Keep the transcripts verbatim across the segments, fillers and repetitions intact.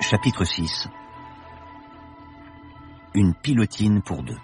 Chapitre six. Une pilotine pour deux.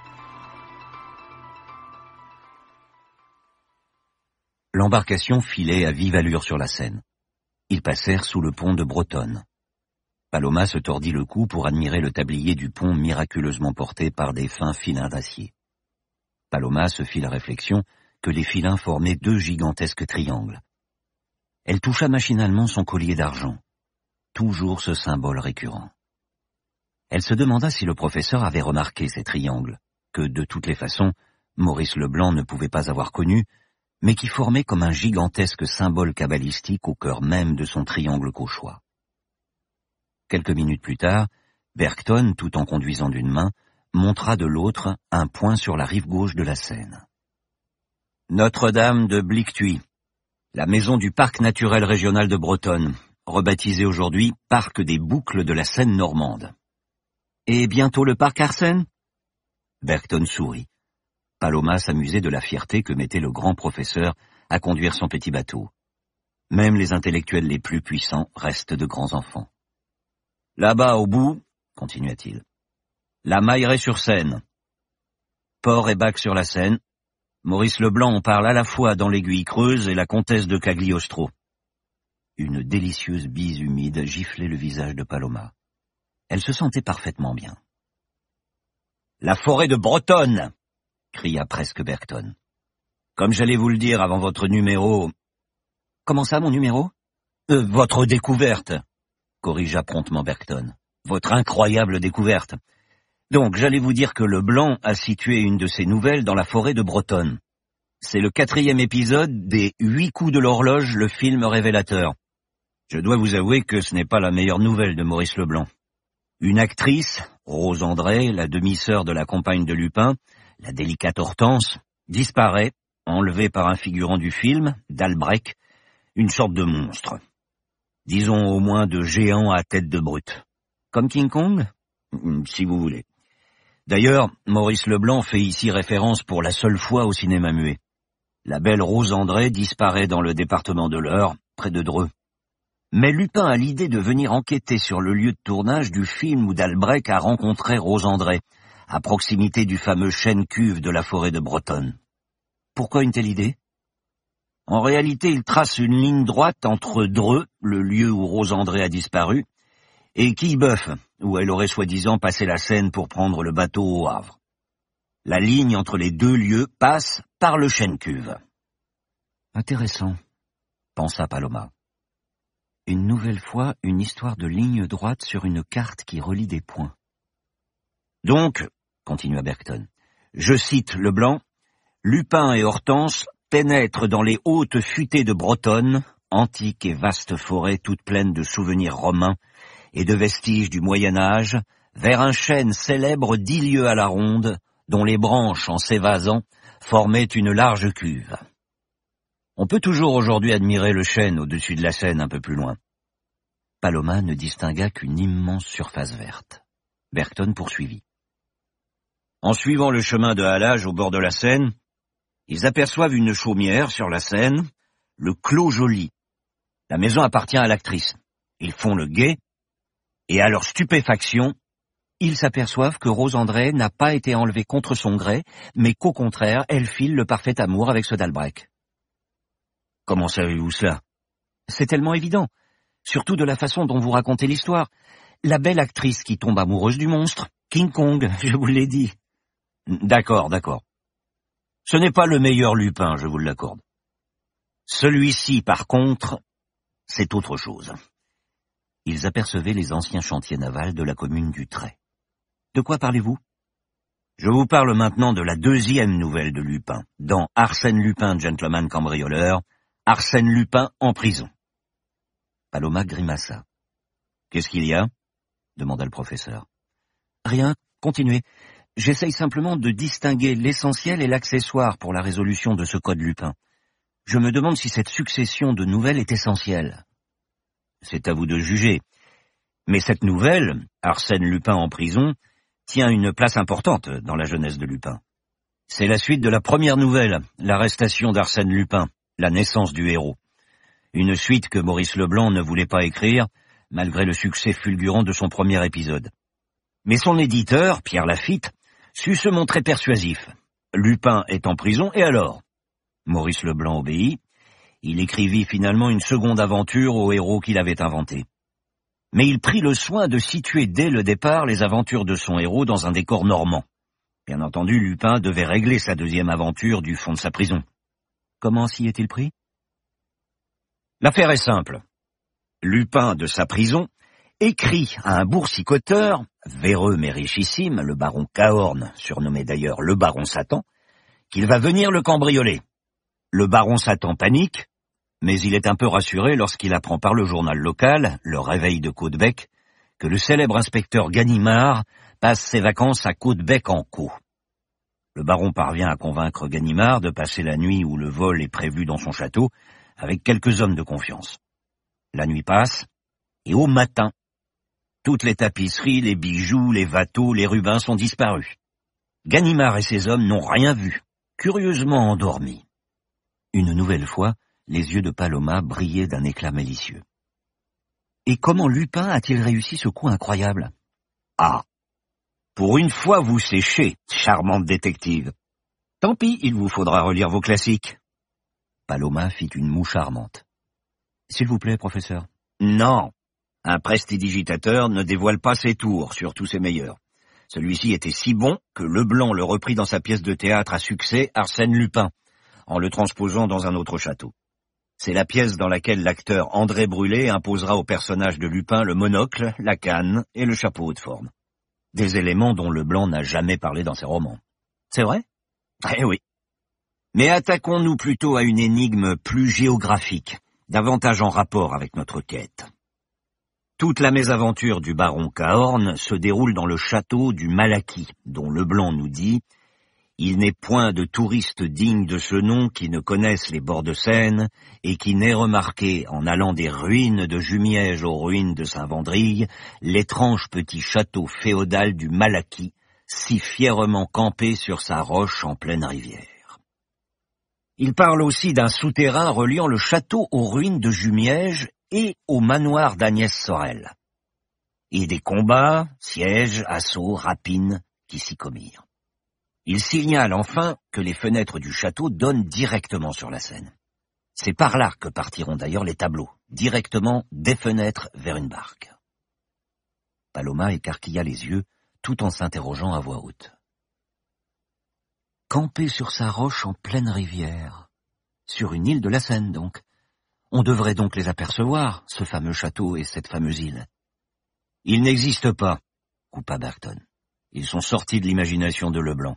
L'embarcation filait à vive allure sur la Seine. Ils passèrent sous le pont de Brotonne. Paloma se tordit le cou pour admirer le tablier du pont miraculeusement porté par des fins filins d'acier. Paloma se fit la réflexion que les filins formaient deux gigantesques triangles. Elle toucha machinalement son collier d'argent. Toujours ce symbole récurrent. Elle se demanda si le professeur avait remarqué ces triangles, que de toutes les façons, Maurice Leblanc ne pouvait pas avoir connus, mais qui formaient comme un gigantesque symbole kabbalistique au cœur même de son triangle cauchois. Quelques minutes plus tard, Bergton, tout en conduisant d'une main, montra de l'autre un point sur la rive gauche de la Seine. Notre-Dame de Blictuy, la maison du parc naturel régional de Brotonne, rebaptisé aujourd'hui Parc des Boucles de la Seine normande. Et bientôt le parc Arsène? Bergton sourit. Paloma s'amusait de la fierté que mettait le grand professeur à conduire son petit bateau. Même les intellectuels les plus puissants restent de grands enfants. Là-bas au bout, continua-t-il, la Mailleraie-sur-Seine. Port et bac sur la Seine. Maurice Leblanc en parle à la fois dans l'Aiguille Creuse et la comtesse de Cagliostro. Une délicieuse bise humide giflait le visage de Paloma. Elle se sentait parfaitement bien. « La forêt de Brotonne !» cria presque Bergton. « Comme j'allais vous le dire avant votre numéro... »« Comment ça, mon numéro ?»« euh, Votre découverte !» corrigea promptement Bergton. « Votre incroyable découverte. Donc, j'allais vous dire que Leblanc a situé une de ses nouvelles dans la forêt de Brotonne. C'est le quatrième épisode des Huit coups de l'horloge, le film révélateur. Je dois vous avouer que ce n'est pas la meilleure nouvelle de Maurice Leblanc. Une actrice, Rose André, la demi-sœur de la compagne de Lupin, la délicate Hortense, disparaît, enlevée par un figurant du film, Dalbrec, une sorte de monstre. Disons au moins de géant à tête de brute. Comme King Kong? Si vous voulez. D'ailleurs, Maurice Leblanc fait ici référence pour la seule fois au cinéma muet. La belle Rose André disparaît dans le département de l'Eure, près de Dreux. Mais Lupin a l'idée de venir enquêter sur le lieu de tournage du film où Dalbrec a rencontré Rose André, à proximité du fameux chêne-cuve de la forêt de Brotonne. Pourquoi une telle idée? En réalité, il trace une ligne droite entre Dreux, le lieu où Rose André a disparu, et Quillebeuf, où elle aurait soi-disant passé la Seine pour prendre le bateau au Havre. La ligne entre les deux lieux passe par le chêne-cuve. Intéressant, pensa Paloma. Une nouvelle fois, une histoire de ligne droite sur une carte qui relie des points. Donc, continua Bergton, je cite Leblanc, Lupin et Hortense pénètrent dans les hautes futaies de Brotonne, antique et vaste forêt toute pleine de souvenirs romains et de vestiges du Moyen-Âge, vers un chêne célèbre dix lieues à la ronde, dont les branches, en s'évasant, formaient une large cuve. On peut toujours aujourd'hui admirer le chêne au-dessus de la Seine un peu plus loin. Paloma ne distingua qu'une immense surface verte. Bergton poursuivit. En suivant le chemin de halage au bord de la Seine, ils aperçoivent une chaumière sur la Seine, le Clos Joly. La maison appartient à l'actrice. Ils font le guet, et à leur stupéfaction, ils s'aperçoivent que Rose André n'a pas été enlevée contre son gré, mais qu'au contraire, elle file le parfait amour avec ce Dalbrec. Comment savez-vous cela? C'est tellement évident, surtout de la façon dont vous racontez l'histoire. La belle actrice qui tombe amoureuse du monstre, King Kong, je vous l'ai dit. D'accord, d'accord. Ce n'est pas le meilleur Lupin, je vous l'accorde. Celui-ci, par contre, c'est autre chose. Ils apercevaient les anciens chantiers navals de la commune du Trait. De quoi parlez-vous? Je vous parle maintenant de la deuxième nouvelle de Lupin, dans Arsène Lupin, gentleman cambrioleur, Arsène Lupin en prison. Paloma grimaça. « Qu'est-ce qu'il y a ?» demanda le professeur. « Rien, continuez. J'essaye simplement de distinguer l'essentiel et l'accessoire pour la résolution de ce code Lupin. Je me demande si cette succession de nouvelles est essentielle. » C'est à vous de juger. Mais cette nouvelle, Arsène Lupin en prison, tient une place importante dans la jeunesse de Lupin. C'est la suite de la première nouvelle, l'arrestation d'Arsène Lupin, la naissance du héros. Une suite que Maurice Leblanc ne voulait pas écrire, malgré le succès fulgurant de son premier épisode. Mais son éditeur, Pierre Lafitte, sut se montrer persuasif. Lupin est en prison, et alors? Maurice Leblanc obéit. Il écrivit finalement une seconde aventure au héros qu'il avait inventé. Mais il prit le soin de situer dès le départ les aventures de son héros dans un décor normand. Bien entendu, Lupin devait régler sa deuxième aventure du fond de sa prison. Comment s'y est-il pris? L'affaire est simple. Lupin, de sa prison, écrit à un boursicoteur, véreux mais richissime, le baron Cahorn, surnommé d'ailleurs le baron Satan, qu'il va venir le cambrioler. Le baron Satan panique, mais il est un peu rassuré lorsqu'il apprend par le journal local, Le Réveil de Caudebec, que le célèbre inspecteur Ganimard passe ses vacances à Caudebec-en-Caux. Le baron parvient à convaincre Ganimard de passer la nuit où le vol est prévu dans son château, avec quelques hommes de confiance. La nuit passe, et au matin, toutes les tapisseries, les bijoux, les watteaux, les rubins sont disparus. Ganimard et ses hommes n'ont rien vu, curieusement endormis. Une nouvelle fois, les yeux de Paloma brillaient d'un éclat malicieux. Et comment Lupin a-t-il réussi ce coup incroyable? Ah, pour une fois vous séchez, charmante détective. Tant pis, il vous faudra relire vos classiques. Paloma fit une moue charmante. S'il vous plaît, professeur. Non, un prestidigitateur ne dévoile pas ses tours, surtout ses meilleurs. Celui-ci était si bon que Leblanc le reprit dans sa pièce de théâtre à succès, Arsène Lupin, en le transposant dans un autre château. C'est la pièce dans laquelle l'acteur André Brulé imposera au personnage de Lupin le monocle, la canne et le chapeau haute forme. Des éléments dont Leblanc n'a jamais parlé dans ses romans. C'est vrai? Eh oui. Mais attaquons-nous plutôt à une énigme plus géographique, davantage en rapport avec notre quête. Toute la mésaventure du baron Cahorn se déroule dans le château du Malaquis, dont Leblanc nous dit « Il n'est point de touristes dignes de ce nom qui ne connaissent les bords de Seine et qui n'aient remarqué, en allant des ruines de Jumièges aux ruines de Saint-Vendrille, l'étrange petit château féodal du Malaquis, si fièrement campé sur sa roche en pleine rivière. » Il parle aussi d'un souterrain reliant le château aux ruines de Jumièges et au manoir d'Agnès Sorel, et des combats, sièges, assauts, rapines qui s'y commirent. Il signale enfin que les fenêtres du château donnent directement sur la Seine. C'est par là que partiront d'ailleurs les tableaux, directement des fenêtres vers une barque. Paloma écarquilla les yeux, tout en s'interrogeant à voix haute. Campé sur sa roche en pleine rivière, sur une île de la Seine donc. On devrait donc les apercevoir, ce fameux château et cette fameuse île. Ils n'existent pas, coupa Bergton. Ils sont sortis de l'imagination de Leblanc.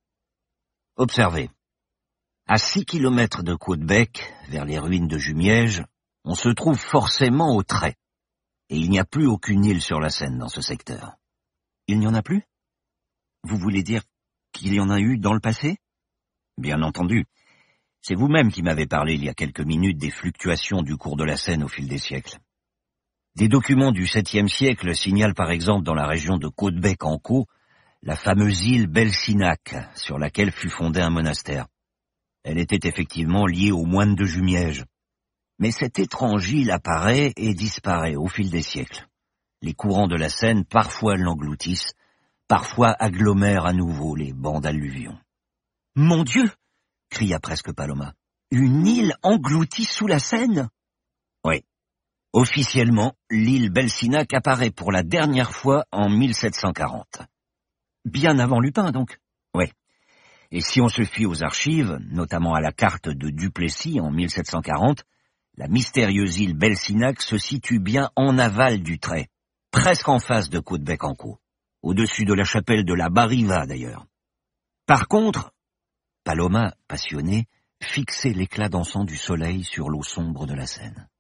Observez. À six kilomètres de Caudebec, vers les ruines de Jumièges, on se trouve forcément au trait. Et il n'y a plus aucune île sur la Seine dans ce secteur. Il n'y en a plus? Vous voulez dire qu'il y en a eu dans le passé? Bien entendu. C'est vous-même qui m'avez parlé il y a quelques minutes des fluctuations du cours de la Seine au fil des siècles. Des documents du septième siècle signalent par exemple dans la région de Caudebec-en-Caux la fameuse île Belcinac, sur laquelle fut fondé un monastère. Elle était effectivement liée aux moines de Jumièges. Mais cette étrange île apparaît et disparaît au fil des siècles. Les courants de la Seine parfois l'engloutissent, parfois agglomèrent à nouveau les bancs d'alluvions. « Mon Dieu !» cria presque Paloma. « Une île engloutie sous la Seine ?» Oui. Officiellement, l'île Belcinac apparaît pour la dernière fois en mille sept cent quarante. Bien avant Lupin, donc. Oui. Et si on se fie aux archives, notamment à la carte de Duplessis en mille sept cent quarante, la mystérieuse île Belcinac se situe bien en aval du trait, presque en face de Caudebec-en-Caux, au-dessus de la chapelle de la Bariva d'ailleurs. Par contre, Paloma, passionnée, fixait l'éclat dansant du soleil sur l'eau sombre de la Seine.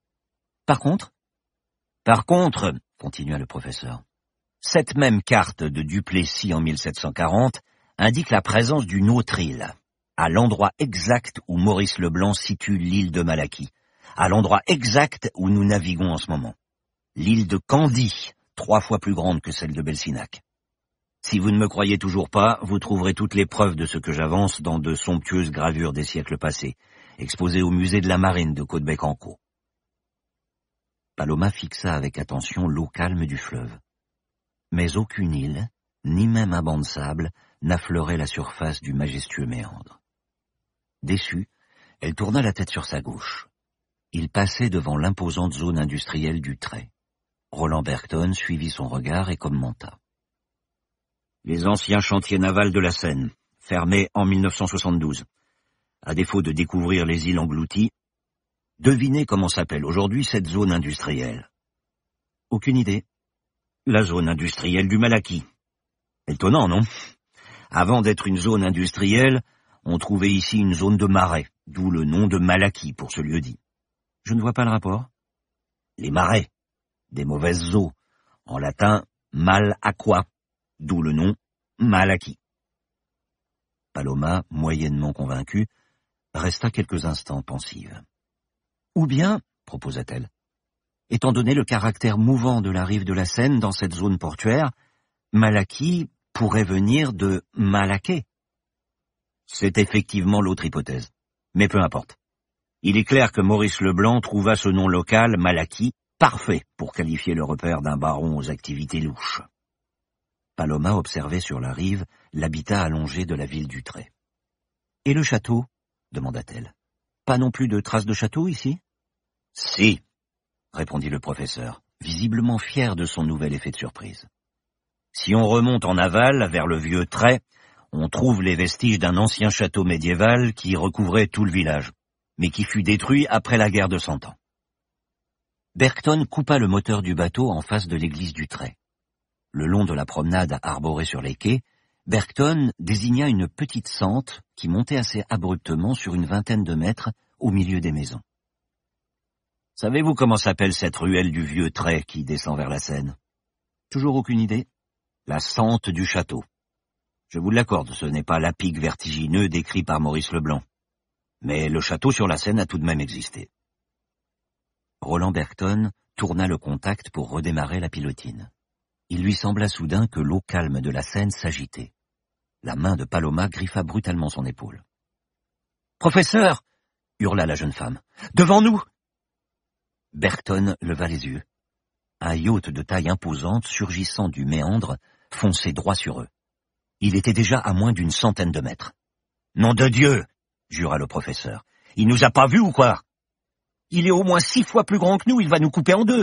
Par contre, par contre, continua le professeur, cette même carte de Duplessis en mille sept cent quarante indique la présence d'une autre île, à l'endroit exact où Maurice Leblanc situe l'île de Malaquis, à l'endroit exact où nous naviguons en ce moment. L'île de Candie, trois fois plus grande que celle de Belcinac. Si vous ne me croyez toujours pas, vous trouverez toutes les preuves de ce que j'avance dans de somptueuses gravures des siècles passés, exposées au musée de la Marine de Caudebec-en-Caux. Paloma fixa avec attention l'eau calme du fleuve. Mais aucune île, ni même un banc de sable, n'affleurait la surface du majestueux méandre. Déçue, elle tourna la tête sur sa gauche. Il passait devant l'imposante zone industrielle du trait. Roland Bergton suivit son regard et commenta. Les anciens chantiers navals de la Seine, fermés en mille neuf cent soixante-douze. À défaut de découvrir les îles englouties, devinez comment s'appelle aujourd'hui cette zone industrielle. Aucune idée. La zone industrielle du Malaquis. Étonnant, non? Avant d'être une zone industrielle, on trouvait ici une zone de marais, d'où le nom de Malaquis pour ce lieu-dit. Je ne vois pas le rapport. Les marais, des mauvaises eaux, en latin mal aqua, d'où le nom Malaquis. Paloma, moyennement convaincue, resta quelques instants pensive. Ou bien, proposa-t-elle, étant donné le caractère mouvant de la rive de la Seine dans cette zone portuaire, Malaquis pourrait venir de Malaquais. C'est effectivement l'autre hypothèse, mais peu importe. Il est clair que Maurice Leblanc trouva ce nom local, Malaquis, parfait pour qualifier le repère d'un baron aux activités louches. Paloma observait sur la rive l'habitat allongé de la ville du Trait. « Et le château ?» demanda-t-elle. « Pas non plus de traces de château ici ?»« Si », répondit le professeur, visiblement fier de son nouvel effet de surprise. « Si on remonte en aval, vers le vieux Trait, on trouve les vestiges d'un ancien château médiéval qui recouvrait tout le village, mais qui fut détruit après la guerre de Cent Ans. » Bergton coupa le moteur du bateau en face de l'église du Trait. Le long de la promenade arborée sur les quais, Bergton désigna une petite sente qui montait assez abruptement sur une vingtaine de mètres au milieu des maisons. « Savez-vous comment s'appelle cette ruelle du vieux Trait qui descend vers la Seine ?»« Toujours aucune idée. »« La sente du château. Je vous l'accorde, ce n'est pas l'à-pic vertigineux décrit par Maurice Leblanc. Mais le château sur la Seine a tout de même existé. » Roland Bergton tourna le contact pour redémarrer la pilotine. Il lui sembla soudain que l'eau calme de la Seine s'agitait. La main de Paloma griffa brutalement son épaule. « Professeur !» hurla la jeune femme. « Devant nous !» Bergton leva les yeux. Un yacht de taille imposante surgissant du méandre fonçait droit sur eux. Il était déjà à moins d'une centaine de mètres. « Nom de Dieu !» jura le professeur. « Il nous a pas vus ou quoi? Il est au moins six fois plus grand que nous, il va nous couper en deux !»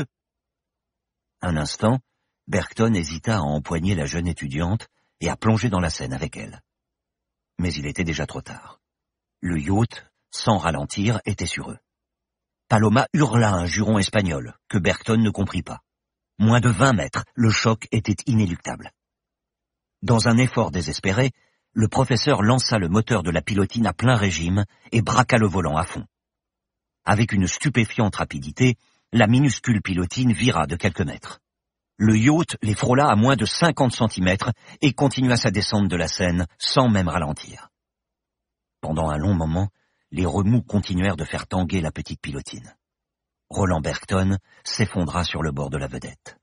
Un instant, Bergton hésita à empoigner la jeune étudiante et à plonger dans la Seine avec elle. Mais il était déjà trop tard. Le yacht, sans ralentir, était sur eux. Paloma hurla un juron espagnol, que Bergton ne comprit pas. Moins de vingt mètres, le choc était inéluctable. Dans un effort désespéré, le professeur lança le moteur de la pilotine à plein régime et braqua le volant à fond. Avec une stupéfiante rapidité, la minuscule pilotine vira de quelques mètres. Le yacht les frôla à moins de cinquante centimètres et continua sa descente de la Seine sans même ralentir. Pendant un long moment, les remous continuèrent de faire tanguer la petite pilotine. Roland Bergton s'effondra sur le bord de la vedette.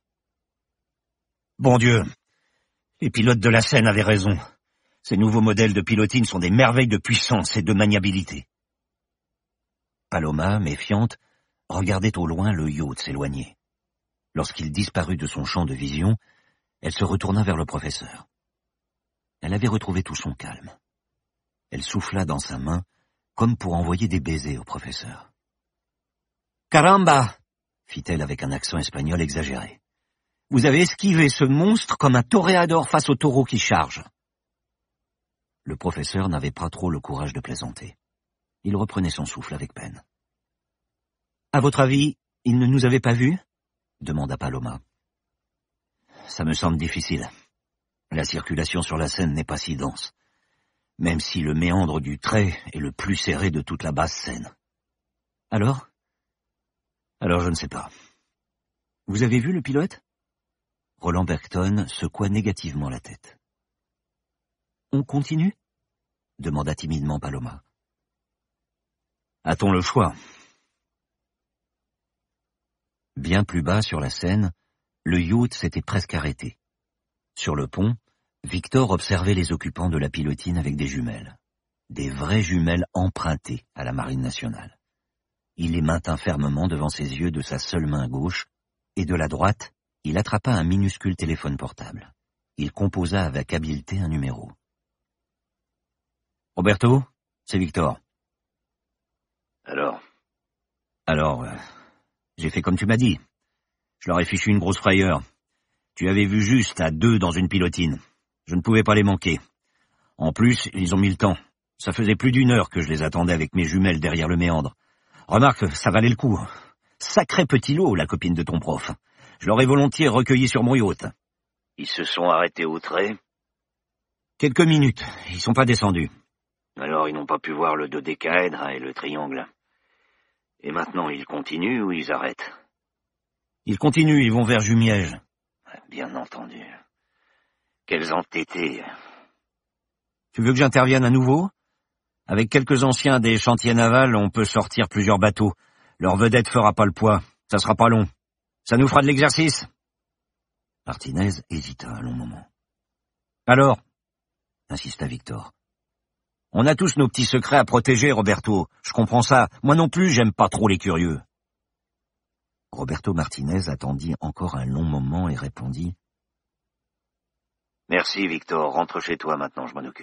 « Bon Dieu, les pilotes de la Seine avaient raison. Ces nouveaux modèles de pilotine sont des merveilles de puissance et de maniabilité. » Paloma, méfiante, regardait au loin le yacht s'éloigner. Lorsqu'il disparut de son champ de vision, elle se retourna vers le professeur. Elle avait retrouvé tout son calme. Elle souffla dans sa main, comme pour envoyer des baisers au professeur. « Caramba !» fit-elle avec un accent espagnol exagéré. « Vous avez esquivé ce monstre comme un toréador face au taureau qui charge. » Le professeur n'avait pas trop le courage de plaisanter. Il reprenait son souffle avec peine. « À votre avis, il ne nous avait pas vus ?» demanda Paloma. « Ça me semble difficile. La circulation sur la Seine n'est pas si dense, même si le méandre du Trait est le plus serré de toute la basse Seine. Alors ? Alors je ne sais pas. Vous avez vu le pilote ? » Roland Bergton secoua négativement la tête. « On continue ? » demanda timidement Paloma. « A-t-on le choix ? » Bien plus bas sur la Seine, le yacht s'était presque arrêté. Sur le pont, Victor observait les occupants de la pilotine avec des jumelles. Des vraies jumelles empruntées à la Marine nationale. Il les maintint fermement devant ses yeux de sa seule main gauche, et de la droite, il attrapa un minuscule téléphone portable. Il composa avec habileté un numéro. « Roberto, c'est Victor. »« Alors ?»« Alors, euh, j'ai fait comme tu m'as dit. Je leur ai fichu une grosse frayeur. Tu avais vu juste à deux dans une pilotine. Je ne pouvais pas les manquer. En plus, ils ont mis le temps. Ça faisait plus d'une heure que je les attendais avec mes jumelles derrière le méandre. Remarque, ça valait le coup. Sacré petit lot, la copine de ton prof. Je l'aurais volontiers recueilli sur mon yacht. » »« Ils se sont arrêtés au trait ?»« Quelques minutes. Ils sont pas descendus. » »« Alors ils n'ont pas pu voir le dodécaèdre et le triangle. Et maintenant, ils continuent ou ils arrêtent ?»« Ils continuent, ils vont vers Jumièges. » »« Bien entendu. Quels entêtés. »« Tu veux que j'intervienne à nouveau ? Avec quelques anciens des chantiers navals, on peut sortir plusieurs bateaux. Leur vedette fera pas le poids. Ça sera pas long. Ça nous fera de l'exercice. » Martinez hésita un long moment. « Alors ?» insista Victor. « On a tous nos petits secrets à protéger, Roberto. Je comprends ça. Moi non plus, j'aime pas trop les curieux. » Roberto Martinez attendit encore un long moment et répondit. « Merci, Victor. Rentre chez toi maintenant, je m'en occupe. »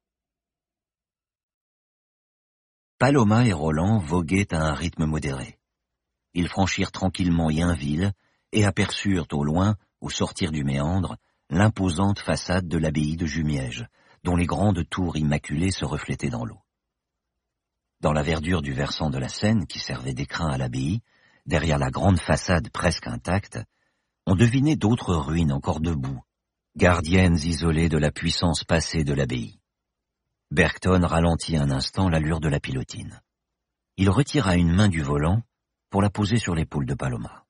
Paloma et Roland voguaient à un rythme modéré. Ils franchirent tranquillement Yainville et aperçurent au loin, au sortir du méandre, l'imposante façade de l'abbaye de Jumièges, dont les grandes tours immaculées se reflétaient dans l'eau. Dans la verdure du versant de la Seine qui servait d'écrin à l'abbaye, derrière la grande façade presque intacte, on devinait d'autres ruines encore debout, gardiennes isolées de la puissance passée de l'abbaye. Bergton ralentit un instant l'allure de la pilotine. Il retira une main du volant pour la poser sur l'épaule de Paloma.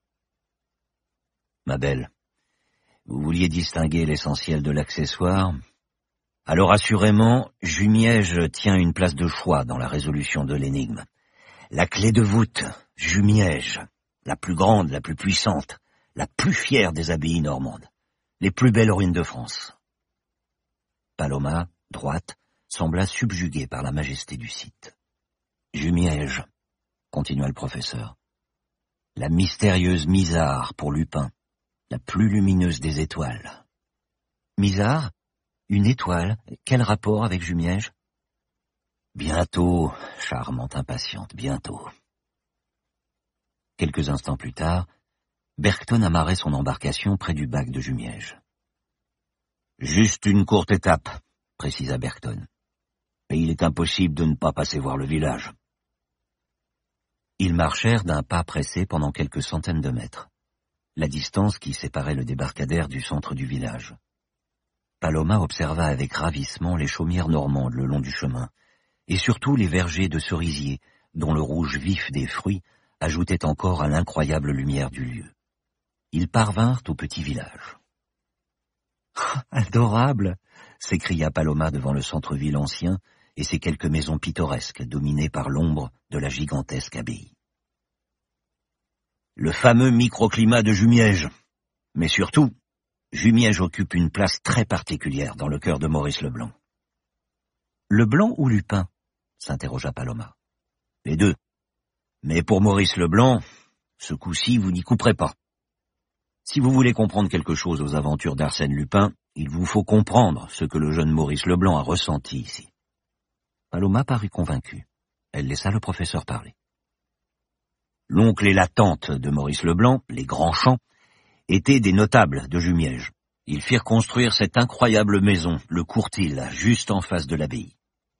« Ma belle, vous vouliez distinguer l'essentiel de l'accessoire ? Alors assurément, Jumièges tient une place de choix dans la résolution de l'énigme. La clé de voûte, Jumièges, la plus grande, la plus puissante, la plus fière des abbayes normandes, les plus belles ruines de France. » Paloma, droite, sembla subjuguée par la majesté du site. « Jumièges, » continua le professeur, « la mystérieuse Misard pour Lupin, la plus lumineuse des étoiles. » « Misard ? Une étoile ? Quel rapport avec Jumièges ? » ?»« Bientôt, charmante impatiente, bientôt. » Quelques instants plus tard, Bergton amarrait son embarcation près du bac de Jumièges. « Juste une courte étape, » précisa Bergton. « Et il est impossible de ne pas passer voir le village. » Ils marchèrent d'un pas pressé pendant quelques centaines de mètres, la distance qui séparait le débarcadère du centre du village. Paloma observa avec ravissement les chaumières normandes le long du chemin, et surtout les vergers de cerisiers, dont le rouge vif des fruits ajoutait encore à l'incroyable lumière du lieu. Ils parvinrent au petit village. « Adorable !» s'écria Paloma devant le centre-ville ancien et ses quelques maisons pittoresques dominées par l'ombre de la gigantesque abbaye. Le fameux microclimat de Jumièges, mais surtout, Jumièges occupe une place très particulière dans le cœur de Maurice Leblanc. « Leblanc ou Lupin ?» s'interrogea Paloma. « Les deux. Mais pour Maurice Leblanc, ce coup-ci, vous n'y couperez pas. Si vous voulez comprendre quelque chose aux aventures d'Arsène Lupin, il vous faut comprendre ce que le jeune Maurice Leblanc a ressenti ici. » Paloma parut convaincue. Elle laissa le professeur parler. L'oncle et la tante de Maurice Leblanc, les Grandchamps, étaient des notables de Jumièges. Ils firent construire cette incroyable maison, le Courtil, juste en face de l'abbaye.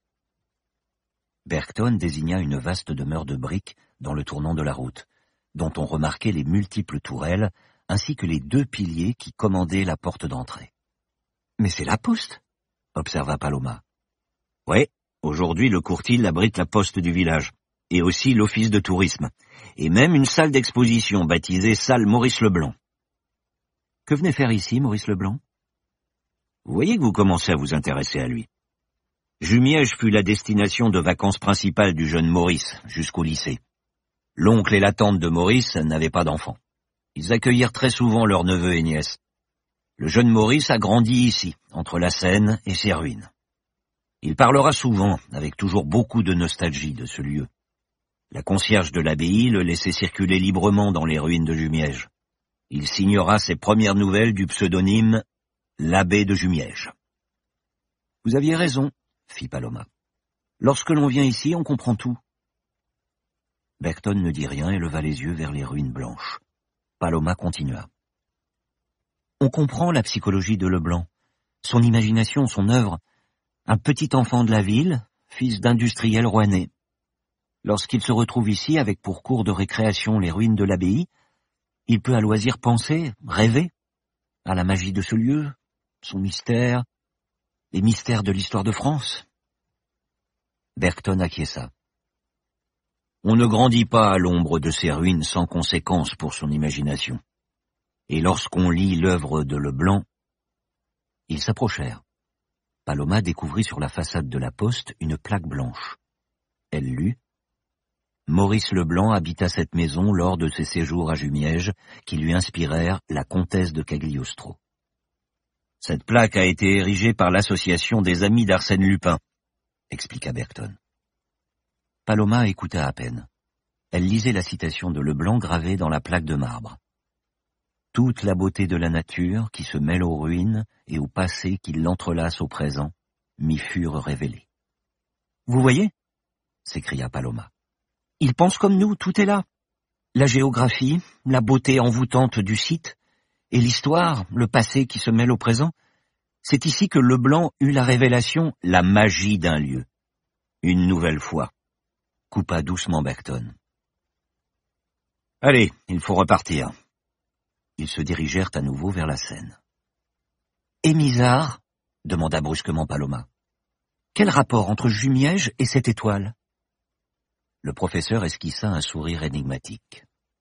Bergton désigna une vaste demeure de briques dans le tournant de la route, dont on remarquait les multiples tourelles, ainsi que les deux piliers qui commandaient la porte d'entrée. « Mais c'est la poste !» observa Paloma. « Oui, aujourd'hui le Courtil abrite la poste du village, et aussi l'office de tourisme, et même une salle d'exposition baptisée salle Maurice Leblanc. » Que venait faire ici Maurice Leblanc ? Vous voyez que vous commencez à vous intéresser à lui. Jumièges fut la destination de vacances principale du jeune Maurice, jusqu'au lycée. L'oncle et la tante de Maurice n'avaient pas d'enfants. Ils accueillirent très souvent leurs neveux et nièces. Le jeune Maurice a grandi ici, entre la Seine et ses ruines. Il parlera souvent, avec toujours beaucoup de nostalgie, de ce lieu. La concierge de l'abbaye le laissait circuler librement dans les ruines de Jumièges. Il signera ses premières nouvelles du pseudonyme l'abbé de Jumièges. Vous aviez raison, fit Paloma. Lorsque l'on vient ici, on comprend tout. Bergton ne dit rien et leva les yeux vers les ruines blanches. Paloma continua. On comprend la psychologie de Leblanc, son imagination, son œuvre. Un petit enfant de la ville, fils d'industriel rouennais. Lorsqu'il se retrouve ici avec pour cours de récréation les ruines de l'abbaye, il peut à loisir penser, rêver, à la magie de ce lieu, son mystère, les mystères de l'histoire de France. Bergton acquiesça. On ne grandit pas à l'ombre de ces ruines sans conséquence pour son imagination. Et lorsqu'on lit l'œuvre de Leblanc, ils s'approchèrent. Paloma découvrit sur la façade de la poste une plaque blanche. Elle lut « Maurice Leblanc habita cette maison lors de ses séjours à Jumièges qui lui inspirèrent la comtesse de Cagliostro. Cette plaque a été érigée par l'association des amis d'Arsène Lupin, expliqua Bergton. Paloma écouta à peine. Elle lisait la citation de Leblanc gravée dans la plaque de marbre. Toute la beauté de la nature qui se mêle aux ruines et au passé qui l'entrelace au présent m'y furent révélées. « Vous voyez » s'écria Paloma. « Il pense comme nous, tout est là. La géographie, la beauté envoûtante du site, et l'histoire, le passé qui se mêle au présent. C'est ici que Leblanc eut la révélation, la magie d'un lieu. Une nouvelle fois. » coupa doucement Bergton. « Allez, il faut repartir. » Ils se dirigèrent à nouveau vers la Seine. « Et Misard ?» demanda brusquement Paloma. « Quel rapport entre Jumièges et cette étoile ?» Le professeur esquissa un sourire énigmatique.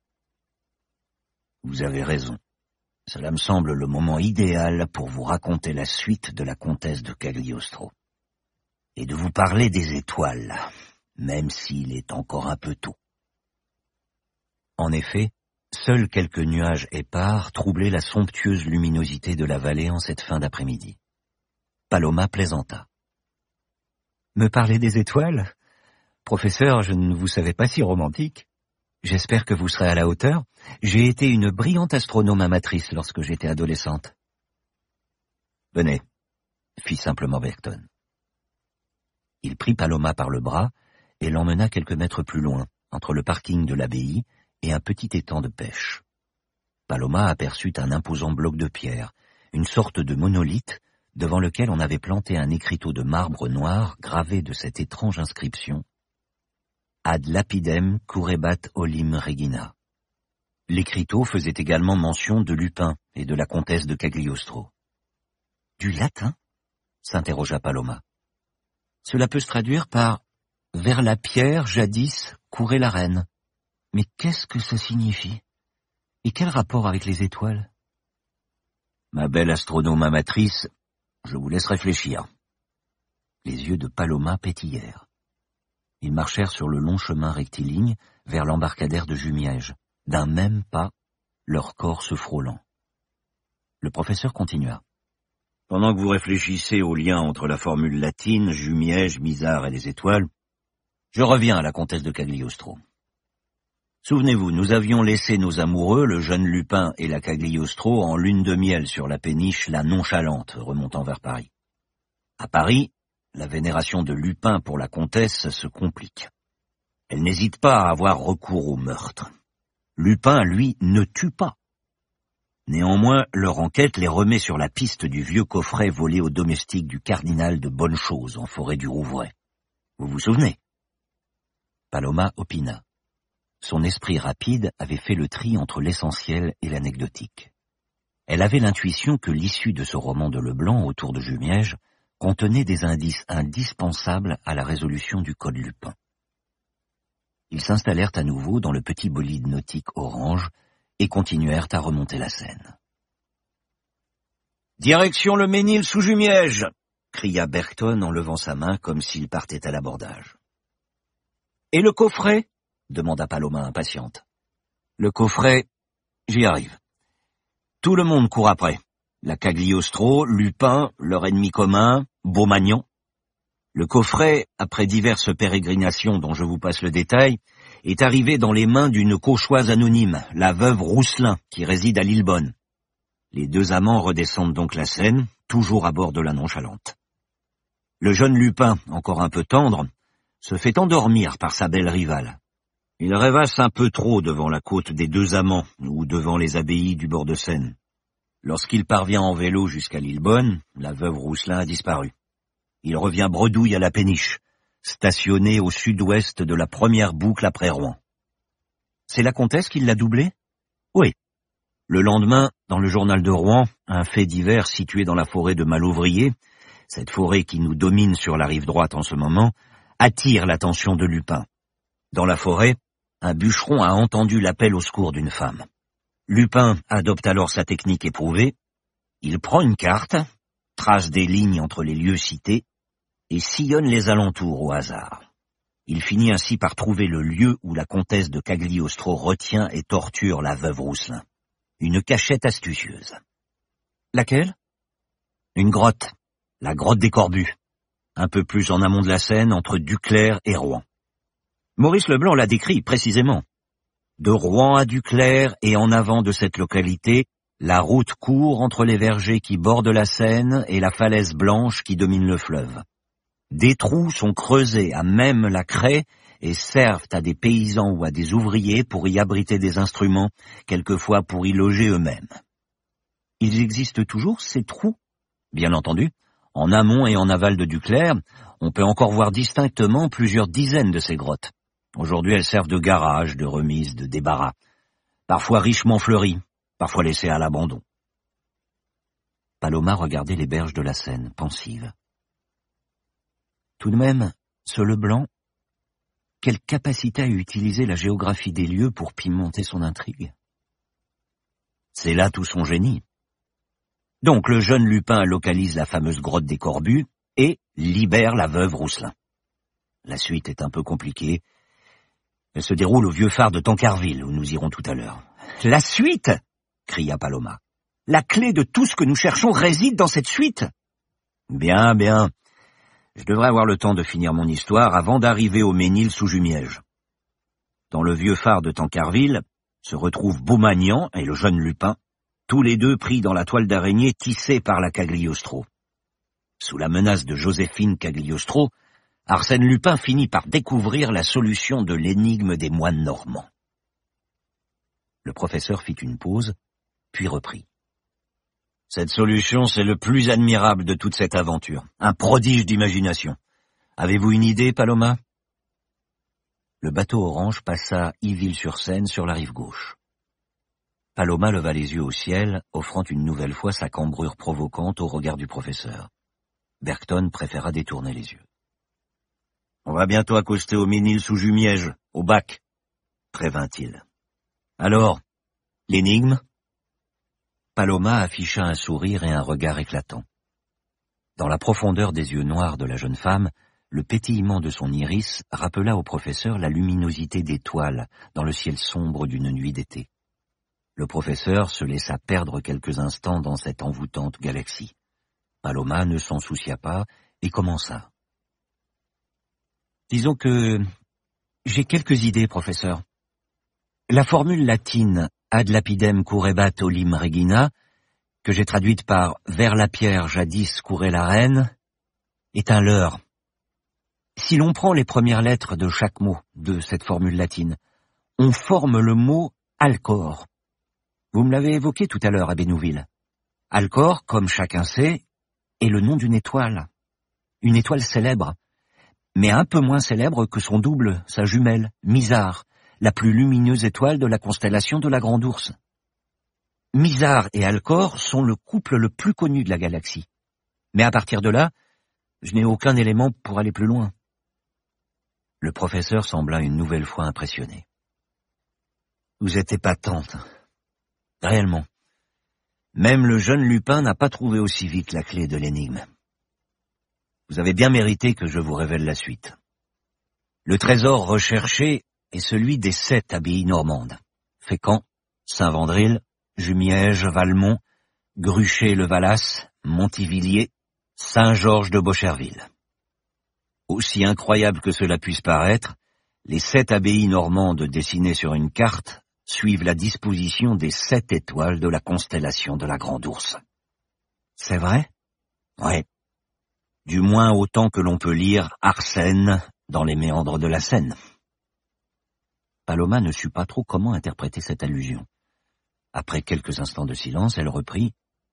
« Vous avez raison. Cela me semble le moment idéal pour vous raconter la suite de la comtesse de Cagliostro. Et de vous parler des étoiles, même s'il est encore un peu tôt. » En effet, seuls quelques nuages épars troublaient la somptueuse luminosité de la vallée en cette fin d'après-midi. Paloma plaisanta. « Me parler des étoiles ? Professeur, je ne vous savais pas si romantique. J'espère que vous serez à la hauteur. J'ai été une brillante astronome amatrice lorsque j'étais adolescente. »« Venez, » fit simplement Bergton. Il prit Paloma par le bras et l'emmena quelques mètres plus loin, entre le parking de l'abbaye et un petit étang de pêche. Paloma aperçut un imposant bloc de pierre, une sorte de monolithe devant lequel on avait planté un écriteau de marbre noir gravé de cette étrange inscription « Ad lapidem curebat olim regina ». L'écriteau faisait également mention de Lupin et de la comtesse de Cagliostro. « Du latin ?» s'interrogea Paloma. « Cela peut se traduire par « vers la pierre jadis courait la reine ». Mais qu'est-ce que ça signifie? Et quel rapport avec les étoiles? Ma belle astronome amatrice, je vous laisse réfléchir. Les yeux de Paloma pétillèrent. Ils marchèrent sur le long chemin rectiligne vers l'embarcadère de Jumièges, d'un même pas, leur corps se frôlant. Le professeur continua. Pendant que vous réfléchissez au lien entre la formule latine, Jumièges, Misard et les étoiles, je reviens à la comtesse de Cagliostro. Souvenez-vous, nous avions laissé nos amoureux, le jeune Lupin et la Cagliostro, en lune de miel sur la péniche La Nonchalante, remontant vers Paris. À Paris, la vénération de Lupin pour la comtesse se complique. Elle n'hésite pas à avoir recours au meurtre. Lupin, lui, ne tue pas. Néanmoins, leur enquête les remet sur la piste du vieux coffret volé au domestique du cardinal de Bonnechose, en forêt du Rouvray. Vous vous souvenez? Paloma opina. Son esprit rapide avait fait le tri entre l'essentiel et l'anecdotique. Elle avait l'intuition que l'issue de ce roman de Leblanc autour de Jumièges contenait des indices indispensables à la résolution du code Lupin. Ils s'installèrent à nouveau dans le petit bolide nautique orange et continuèrent à remonter la Seine. « Direction le Ménil sous Jumièges !» cria Bergton en levant sa main comme s'il partait à l'abordage. « Et le coffret ?» demanda Paloma impatiente. « Le coffret, j'y arrive. Tout le monde court après. La Cagliostro, Lupin, leur ennemi commun, Beaumagnan. Le coffret, après diverses pérégrinations dont je vous passe le détail, est arrivé dans les mains d'une cauchoise anonyme, la veuve Rousselin, qui réside à Lillebonne. Les deux amants redescendent donc la Seine, toujours à bord de la Nonchalante. Le jeune Lupin, encore un peu tendre, se fait endormir par sa belle rivale. Il rêvasse un peu trop devant la côte des deux amants, ou devant les abbayes du bord de Seine. Lorsqu'il parvient en vélo jusqu'à Lillebonne, la veuve Rousselin a disparu. Il revient bredouille à la péniche, stationné au sud-ouest de la première boucle après Rouen. C'est la comtesse qui l'a doublé? Oui. Le lendemain, dans le journal de Rouen, un fait divers situé dans la forêt de Malouvrier, cette forêt qui nous domine sur la rive droite en ce moment, attire l'attention de Lupin. Dans la forêt, un bûcheron a entendu l'appel au secours d'une femme. Lupin adopte alors sa technique éprouvée. Il prend une carte, trace des lignes entre les lieux cités, et sillonne les alentours au hasard. Il finit ainsi par trouver le lieu où la comtesse de Cagliostro retient et torture la veuve Rousselin. Une cachette astucieuse. Laquelle? Une grotte, la grotte des Corbus, un peu plus en amont de la Seine, entre Duclair et Rouen. Maurice Leblanc l'a décrit précisément. De Rouen à Duclair et en avant de cette localité, la route court entre les vergers qui bordent la Seine et la falaise blanche qui domine le fleuve. Des trous sont creusés à même la craie et servent à des paysans ou à des ouvriers pour y abriter des instruments, quelquefois pour y loger eux-mêmes. Ils existent toujours, ces trous? Bien entendu, en amont et en aval de Duclair, on peut encore voir distinctement plusieurs dizaines de ces grottes. Aujourd'hui, elles servent de garage, de remise, de débarras, parfois richement fleuries, parfois laissées à l'abandon. Paloma regardait les berges de la Seine, pensive. Tout de même, ce Leblanc, quelle capacité à utiliser la géographie des lieux pour pimenter son intrigue. C'est là tout son génie. Donc le jeune Lupin localise la fameuse grotte des Corbus et libère la veuve Rousselin. La suite est un peu compliquée. Elle se déroule au vieux phare de Tancarville, où nous irons tout à l'heure. « La suite !» cria Paloma. « La clé de tout ce que nous cherchons réside dans cette suite !»« Bien, bien. Je devrais avoir le temps de finir mon histoire avant d'arriver au Ménil sous Jumièges. » Dans le vieux phare de Tancarville se retrouvent Beaumagnan et le jeune Lupin, tous les deux pris dans la toile d'araignée tissée par la Cagliostro. Sous la menace de Joséphine Cagliostro, Arsène Lupin finit par découvrir la solution de l'énigme des moines normands. Le professeur fit une pause, puis reprit. Cette solution, c'est le plus admirable de toute cette aventure, un prodige d'imagination. Avez-vous une idée, Paloma? Le bateau orange passa Yville-sur-Seine sur la rive gauche. Paloma leva les yeux au ciel, offrant une nouvelle fois sa cambrure provocante au regard du professeur. Bergton préféra détourner les yeux. « On va bientôt accoster au Ménil sous Jumièges, au bac, » prévint-il. « Alors, l'énigme ?» Paloma afficha un sourire et un regard éclatants. Dans la profondeur des yeux noirs de la jeune femme, le pétillement de son iris rappela au professeur la luminosité d'étoiles dans le ciel sombre d'une nuit d'été. Le professeur se laissa perdre quelques instants dans cette envoûtante galaxie. Paloma ne s'en soucia pas et commença. « Disons que j'ai quelques idées, professeur. La formule latine ad lapidem curebat olim regina, que j'ai traduite par vers la pierre jadis courait la reine, est un leurre. Si l'on prend les premières lettres de chaque mot de cette formule latine, on forme le mot Alcor. Vous me l'avez évoqué tout à l'heure à Bénouville. Alcor, comme chacun sait, est le nom d'une étoile. Une étoile célèbre, mais un peu moins célèbre que son double, sa jumelle, Mizar, la plus lumineuse étoile de la constellation de la Grande Ourse. Mizar et Alcor sont le couple le plus connu de la galaxie. Mais à partir de là, je n'ai aucun élément pour aller plus loin. Le professeur sembla une nouvelle fois impressionné. Vous êtes épatante. Réellement. Même le jeune Lupin n'a pas trouvé aussi vite la clé de l'énigme. Vous avez bien mérité que je vous révèle la suite. Le trésor recherché est celui des sept abbayes normandes. Fécamp, Saint-Vandril, Jumièges, Valmont, Gruchet-le-Valas, Montivilliers, Saint-Georges de Beaucherville. Aussi incroyable que cela puisse paraître, Les sept abbayes normandes dessinées sur une carte suivent la disposition des sept étoiles de la constellation de la Grande Ourse. C'est vrai? Ouais. Du moins autant que l'on peut lire Arsène dans les méandres de la Seine. Paloma ne sut pas trop comment interpréter cette allusion. Après quelques instants de silence, elle reprit.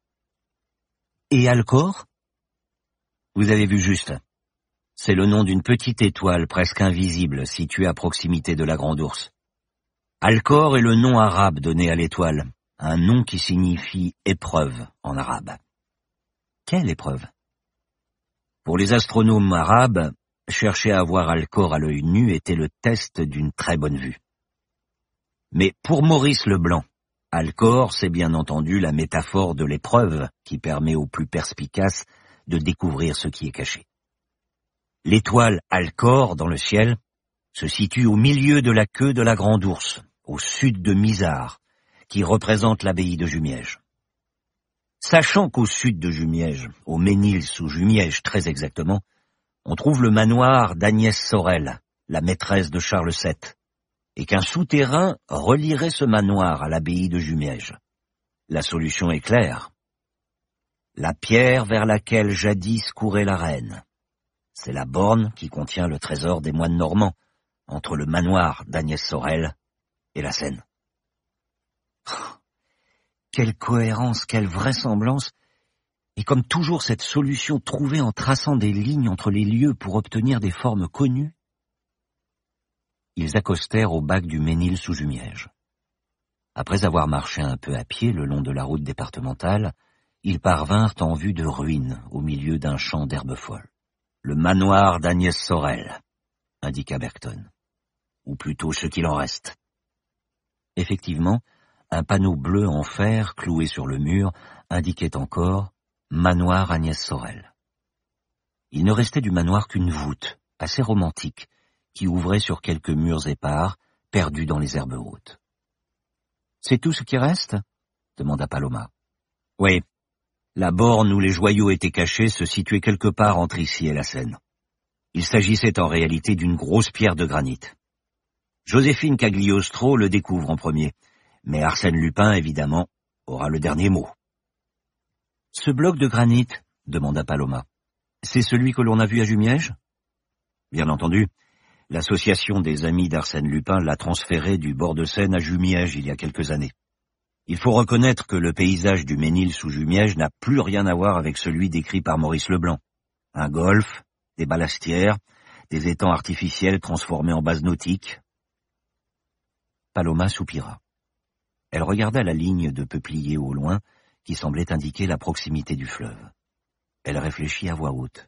Et Alcor? Vous avez vu juste. C'est le nom d'une petite étoile presque invisible située à proximité de la Grande Ourse. Alcor est le nom arabe donné à l'étoile, un nom qui signifie épreuve en arabe. Quelle épreuve? Pour les astronomes arabes, chercher à voir Alcor à l'œil nu était le test d'une très bonne vue. Mais pour Maurice Leblanc, Alcor, c'est bien entendu la métaphore de l'épreuve qui permet aux plus perspicaces de découvrir ce qui est caché. L'étoile Alcor dans le ciel se situe au milieu de la queue de la Grande Ourse, au sud de Misard, qui représente l'abbaye de Jumièges. Sachant qu'au sud de Jumièges, au Ménil-sous-Jumièges très exactement, on trouve le manoir d'Agnès Sorel, la maîtresse de Charles sept, et qu'un souterrain relierait ce manoir à l'abbaye de Jumièges. La solution est claire. La pierre vers laquelle jadis courait la reine. C'est la borne qui contient le trésor des moines normands, entre le manoir d'Agnès Sorel et la Seine. Oh, quelle cohérence, quelle vraisemblance, et comme toujours cette solution trouvée en traçant des lignes entre les lieux pour obtenir des formes connues. Ils accostèrent au bac du Ménil-sous-Jumièges. Après avoir marché un peu à pied le long de la route départementale, ils parvinrent en vue de ruines au milieu d'un champ d'herbes folles. Le manoir d'Agnès Sorel, indiqua Bergton. Ou plutôt ce qu'il en reste. Effectivement, un panneau bleu en fer cloué sur le mur indiquait encore « Manoir Agnès Sorel ». Il ne restait du manoir qu'une voûte, assez romantique, qui ouvrait sur quelques murs épars, perdus dans les herbes hautes. « C'est tout ce qui reste ?» demanda Paloma. « Oui. La borne où les joyaux étaient cachés se situait quelque part entre ici et la Seine. Il s'agissait en réalité d'une grosse pierre de granit. Joséphine Cagliostro le découvre en premier, mais Arsène Lupin, évidemment, aura le dernier mot. « Ce bloc de granit, demanda Paloma, c'est celui que l'on a vu à Jumièges? Bien entendu. L'association des amis d'Arsène Lupin l'a transféré du bord de Seine à Jumièges il y a quelques années. Il faut reconnaître que le paysage du Ménil-sous-Jumièges n'a plus rien à voir avec celui décrit par Maurice Leblanc. Un golfe, des balastières, des étangs artificiels transformés en bases nautiques. Paloma soupira. Elle regarda la ligne de peupliers au loin qui semblait indiquer la proximité du fleuve. Elle réfléchit à voix haute.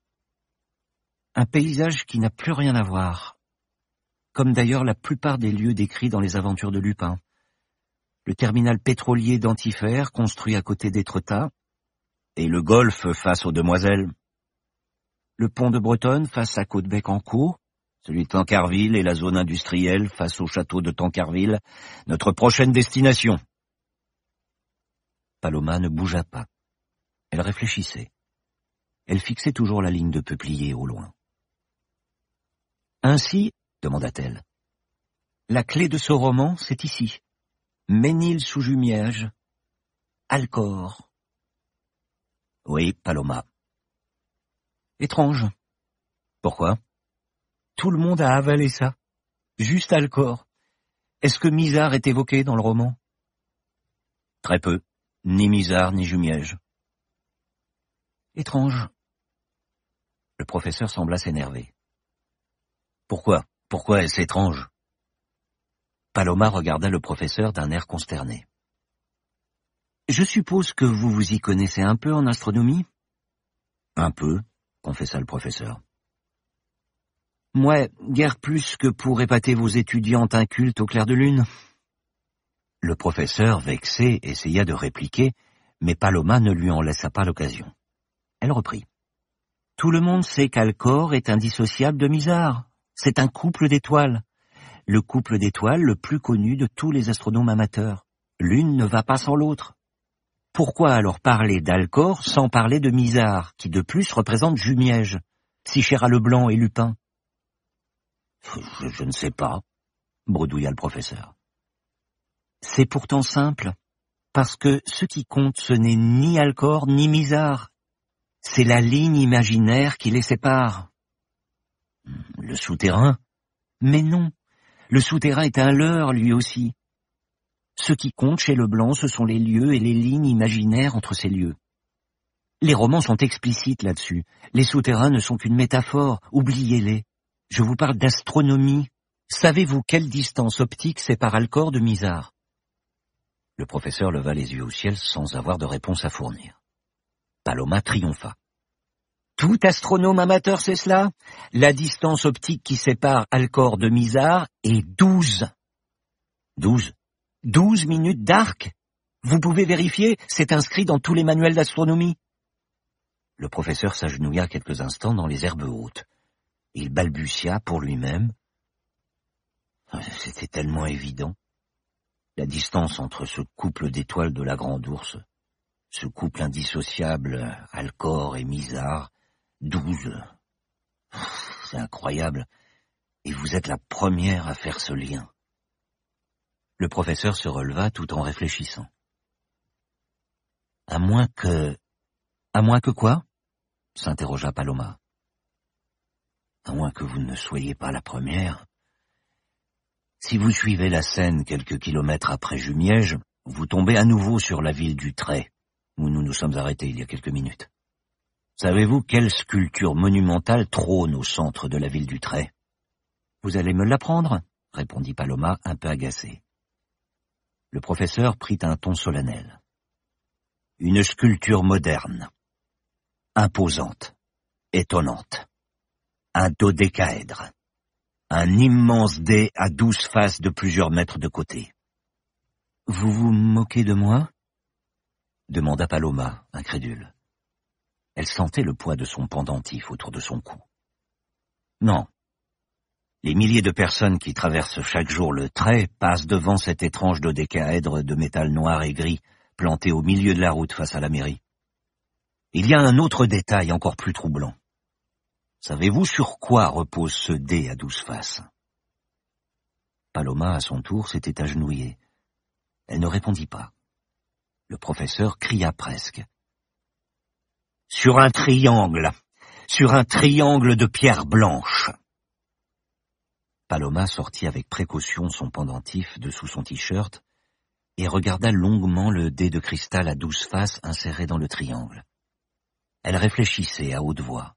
Un paysage qui n'a plus rien à voir, comme d'ailleurs la plupart des lieux décrits dans les aventures de Lupin. Le terminal pétrolier d'Antifère, construit à côté d'Étretat, et le golfe face aux Demoiselles. Le pont de Bretonne face à Côte-Bec-en-Caux, celui de Tancarville et la zone industrielle face au château de Tancarville, notre prochaine destination. Paloma ne bougea pas. Elle réfléchissait. Elle fixait toujours la ligne de peupliers au loin. Ainsi, demanda-t-elle, la clé de ce roman, c'est ici. Ménil-sous-Jumièges, Alcor. Oui, Paloma. Étrange. Pourquoi? Tout le monde a avalé ça. Juste Alcor. Est-ce que Misard est évoqué dans le roman? Très peu. Ni Misard, ni Jumièges. Étrange. Le professeur sembla s'énerver. Pourquoi? Pourquoi est-ce étrange? Paloma regarda le professeur d'un air consterné. « Je suppose que vous vous y connaissez un peu en astronomie ?»« Un peu, » confessa le professeur. « Moi, guère plus que pour épater vos étudiantes incultes au clair de lune. » Le professeur, vexé, essaya de répliquer, mais Paloma ne lui en laissa pas l'occasion. Elle reprit. « Tout le monde sait qu'Alcor est indissociable de Misard. C'est un couple d'étoiles. Le couple d'étoiles le plus connu de tous les astronomes amateurs. L'une ne va pas sans l'autre. Pourquoi alors parler d'Alcor sans parler de Misard, qui de plus représente Jumièges, si cher à Leblanc et Lupin? Je, je ne sais pas, bredouilla le professeur. C'est pourtant simple, parce que ce qui compte, ce n'est ni Alcor ni Mizar. C'est la ligne imaginaire qui les sépare. Le souterrain? Mais non, le souterrain est un leurre lui aussi. Ce qui compte chez Leblanc, ce sont les lieux et les lignes imaginaires entre ces lieux. Les romans sont explicites là-dessus. Les souterrains ne sont qu'une métaphore, oubliez-les. Je vous parle d'astronomie. Savez-vous quelle distance optique sépare Alcor de Mizar? Le professeur leva les yeux au ciel sans avoir de réponse à fournir. Paloma triompha. Tout astronome amateur sait cela. La distance optique qui sépare Alcor de Mizar est douze. Douze? Douze minutes d'arc? Vous pouvez vérifier, c'est inscrit dans tous les manuels d'astronomie. Le professeur s'agenouilla quelques instants dans les herbes hautes. Il balbutia pour lui-même. C'était tellement évident. La distance entre ce couple d'étoiles de la Grande Ourse, ce couple indissociable Alcor et Mizar, douze. C'est incroyable. Et vous êtes la première à faire ce lien. Le professeur se releva tout en réfléchissant. À moins que... À moins que quoi? S'interrogea Paloma. À moins que vous ne soyez pas la première. Si vous suivez la Seine quelques kilomètres après Jumièges, vous tombez à nouveau sur la ville du Trait, où nous nous sommes arrêtés il y a quelques minutes. Savez-vous quelle sculpture monumentale trône au centre de la ville du Trait? Vous allez me l'apprendre, répondit Paloma, un peu agacée. Le professeur prit un ton solennel. Une sculpture moderne, imposante, étonnante. Un dodécaèdre. Un immense dé à douze faces de plusieurs mètres de côté. « Vous vous moquez de moi ?» demanda Paloma, incrédule. Elle sentait le poids de son pendentif autour de son cou. « Non. Les milliers de personnes qui traversent chaque jour le Trait passent devant cet étrange dodécaèdre de métal noir et gris planté au milieu de la route face à la mairie. Il y a un autre détail encore plus troublant. Savez-vous sur quoi repose ce dé à douze faces? Paloma, à son tour, s'était agenouillée. Elle ne répondit pas. Le professeur cria presque. « Sur un triangle, sur un triangle de pierre blanche !» Paloma sortit avec précaution son pendentif de sous son t-shirt et regarda longuement le dé de cristal à douze faces inséré dans le triangle. Elle réfléchissait à haute voix.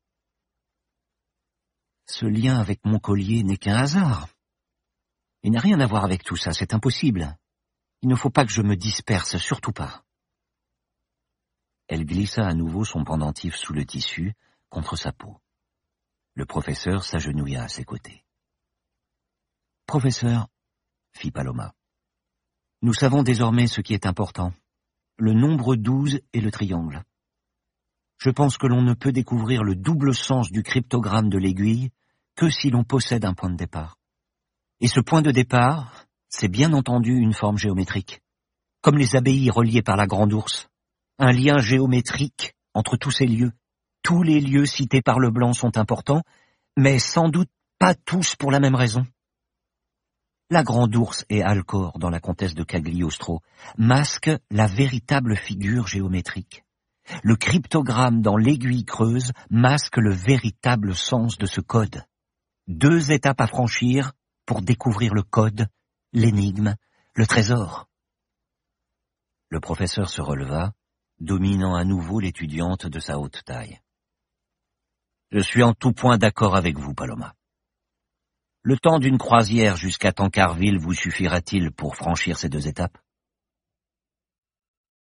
Ce lien avec mon collier n'est qu'un hasard. Il n'a rien à voir avec tout ça, c'est impossible. Il ne faut pas que je me disperse, surtout pas. Elle glissa à nouveau son pendentif sous le tissu, contre sa peau. Le professeur s'agenouilla à ses côtés. « Professeur, » fit Paloma, « nous savons désormais ce qui est important, le nombre douze et le triangle. Je pense que l'on ne peut découvrir le double sens du cryptogramme de l'aiguille que si l'on possède un point de départ. Et ce point de départ, c'est bien entendu une forme géométrique, comme les abbayes reliées par la Grande Ourse. Un lien géométrique entre tous ces lieux. Tous les lieux cités par Leblanc sont importants, mais sans doute pas tous pour la même raison. La Grande Ourse et Alcor, dans la comtesse de Cagliostro, masquent la véritable figure géométrique. Le cryptogramme dans l'aiguille creuse masque le véritable sens de ce code. Deux étapes à franchir pour découvrir le code, l'énigme, le trésor. Le professeur se releva, dominant à nouveau l'étudiante de sa haute taille. « Je suis en tout point d'accord avec vous, Paloma. Le temps d'une croisière jusqu'à Tancarville vous suffira-t-il pour franchir ces deux étapes ?